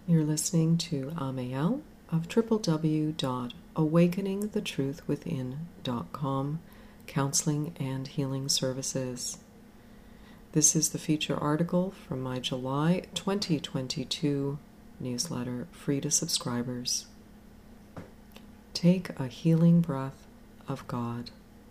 You're listening to Amiel of www.awakeningthetruthwithin.com, Counseling and Healing Services. This is the feature article from my July 2022 newsletter, free to subscribers. Take a healing breath of God.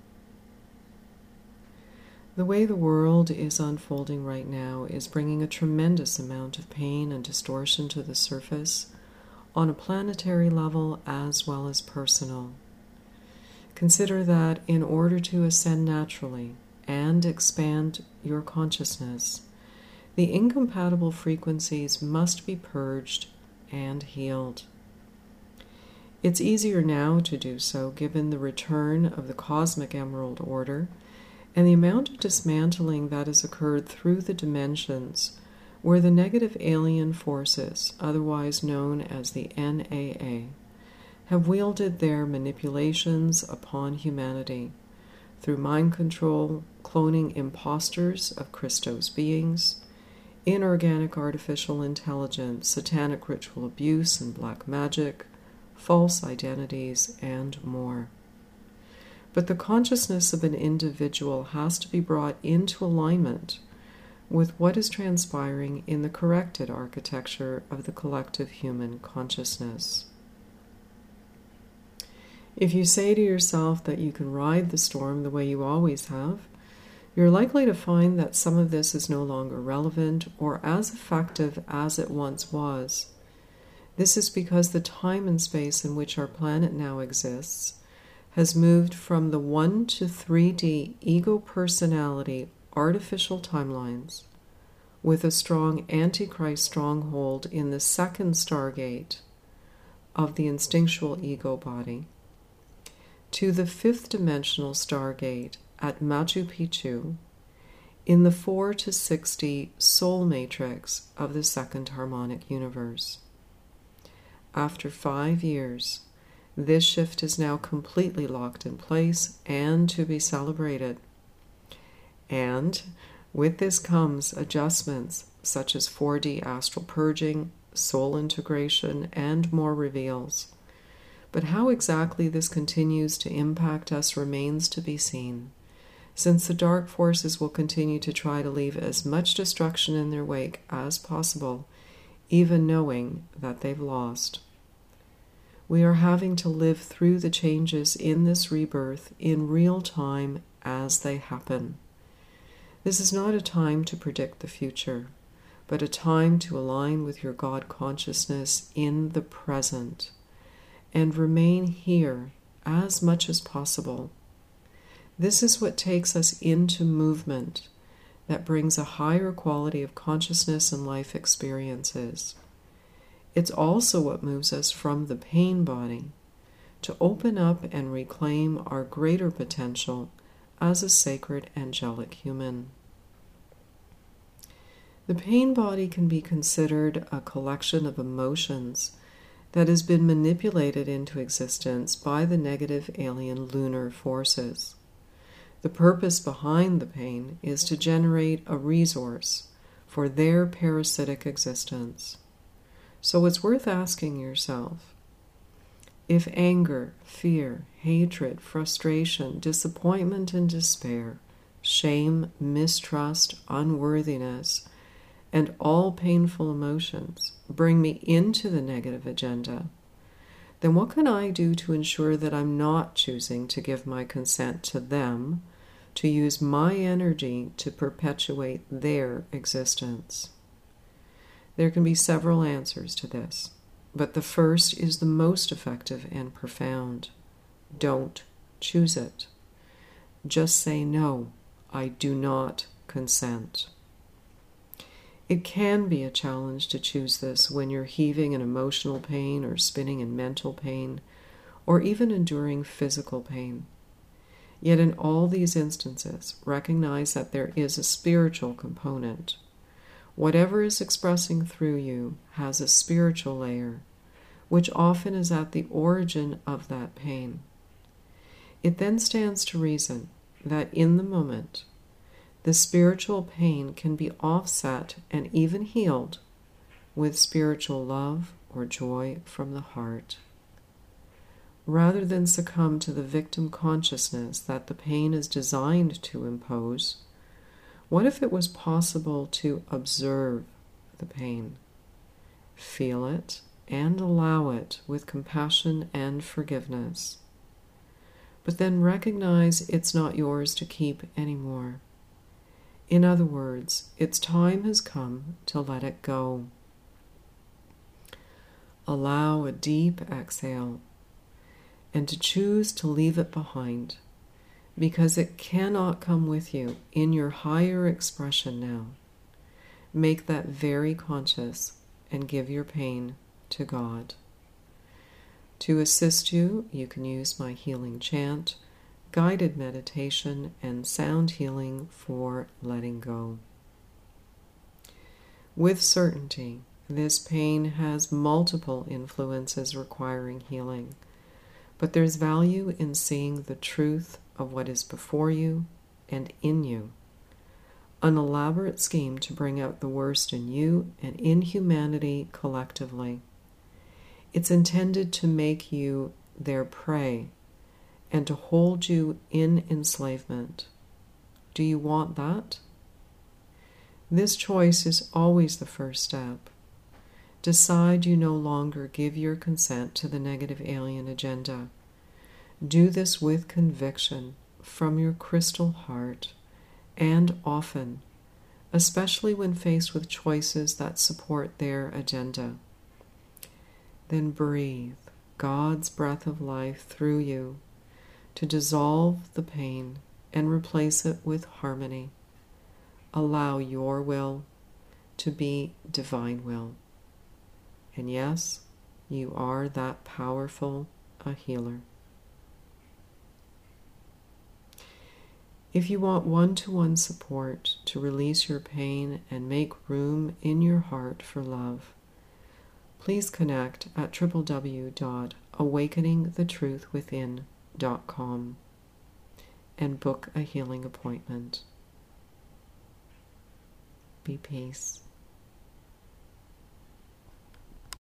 The way the world is unfolding right now is bringing a tremendous amount of pain and distortion to the surface on a planetary level as well as personal. Consider that in order to ascend naturally and expand your consciousness, the incompatible frequencies must be purged and healed. It's easier now to do so given the return of the Cosmic Emerald Order and the amount of dismantling that has occurred through the dimensions where the negative alien forces, otherwise known as the NAA, have wielded their manipulations upon humanity through mind control, cloning imposters of Christos beings, inorganic artificial intelligence, satanic ritual abuse and black magic, false identities, and more. But the consciousness of an individual has to be brought into alignment with what is transpiring in the corrected architecture of the collective human consciousness. If you say to yourself that you can ride the storm the way you always have, you're likely to find that some of this is no longer relevant or as effective as it once was. This is because the time and space in which our planet now exists has moved from the 1 to 3D ego personality artificial timelines with a strong Antichrist stronghold in the second stargate of the instinctual ego body to the fifth dimensional stargate at Machu Picchu in the 4 to 60 soul matrix of the second harmonic universe. After 5 years, this shift is now completely locked in place and to be celebrated. And with this comes adjustments such as 4D astral purging, soul integration, and more reveals. But how exactly this continues to impact us remains to be seen, since the dark forces will continue to try to leave as much destruction in their wake as possible, even knowing that they've lost. We are having to live through the changes in this rebirth in real time as they happen. This is not a time to predict the future, but a time to align with your God consciousness in the present and remain here as much as possible. This is what takes us into movement that brings a higher quality of consciousness and life experiences. It's also what moves us from the pain body to open up and reclaim our greater potential as a sacred angelic human. The pain body can be considered a collection of emotions that has been manipulated into existence by the negative alien lunar forces. The purpose behind the pain is to generate a resource for their parasitic existence. So it's worth asking yourself, if anger, fear, hatred, frustration, disappointment and despair, shame, mistrust, unworthiness, and all painful emotions bring me into the negative agenda, then what can I do to ensure that I'm not choosing to give my consent to them to use my energy to perpetuate their existence? There can be several answers to this, but the first is the most effective and profound. Don't choose it. Just say, no, I do not consent. It can be a challenge to choose this when you're heaving in emotional pain or spinning in mental pain, or even enduring physical pain. Yet in all these instances, recognize that there is a spiritual component. Whatever is expressing through you has a spiritual layer, which often is at the origin of that pain. It then stands to reason that in the moment, the spiritual pain can be offset and even healed with spiritual love or joy from the heart. Rather than succumb to the victim consciousness that the pain is designed to impose, what if it was possible to observe the pain, feel it, and allow it with compassion and forgiveness, but then recognize it's not yours to keep anymore. In other words, its time has come to let it go. Allow a deep exhale and to choose to leave it behind, because it cannot come with you in your higher expression now. Make that very conscious and give your pain to God. To assist you, you can use my healing chant, guided meditation, and sound healing for letting go. With certainty, this pain has multiple influences requiring healing, but there's value in seeing the truth of what is before you and in you, an elaborate scheme to bring out the worst in you and in humanity collectively. It's intended to make you their prey and to hold you in enslavement. Do you want that? This choice is always the first step. Decide you no longer give your consent to the negative alien agenda. Do this with conviction from your crystal heart, and often, especially when faced with choices that support their agenda. Then breathe God's breath of life through you to dissolve the pain and replace it with harmony. Allow your will to be divine will. And yes, you are that powerful a healer. If you want one-to-one support to release your pain and make room in your heart for love, please connect at www.awakeningthetruthwithin.com and book a healing appointment. Be peace.